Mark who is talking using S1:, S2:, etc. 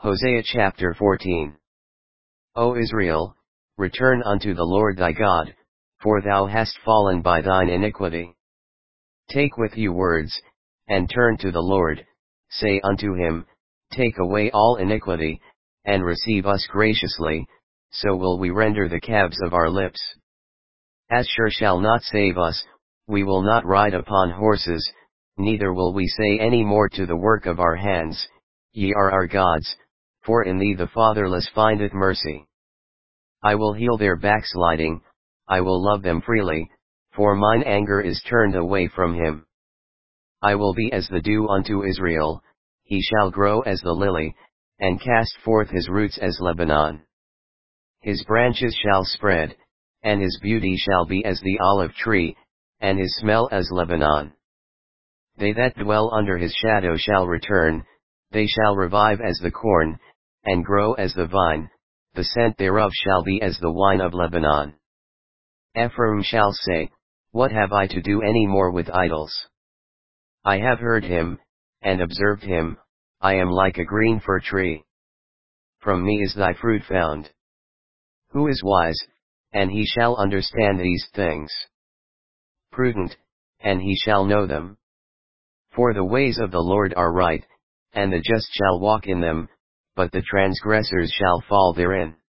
S1: Hosea chapter 14. O Israel, return unto the Lord thy God, for thou hast fallen by thine iniquity. Take with you words, and turn to the Lord, say unto him, Take away all iniquity, and receive us graciously, so will we render the calves of our lips. Ashur shall not save us, we will not ride upon horses, neither will we say any more to the work of our hands, Ye are our gods, for in thee the fatherless findeth mercy. I will heal their backsliding, I will love them freely, for mine anger is turned away from him. I will be as the dew unto Israel, he shall grow as the lily, and cast forth his roots as Lebanon. His branches shall spread, and his beauty shall be as the olive tree, and his smell as Lebanon. They that dwell under his shadow shall return, they shall revive as the corn, and grow as the vine, the scent thereof shall be as the wine of Lebanon. Ephraim shall say, What have I to do any more with idols? I have heard him, and observed him, I am like a green fir tree. From me is thy fruit found. Who is wise, and he shall understand these things? Prudent, and he shall know them. For the ways of the Lord are right, and the just shall walk in them, but the transgressors shall fall therein.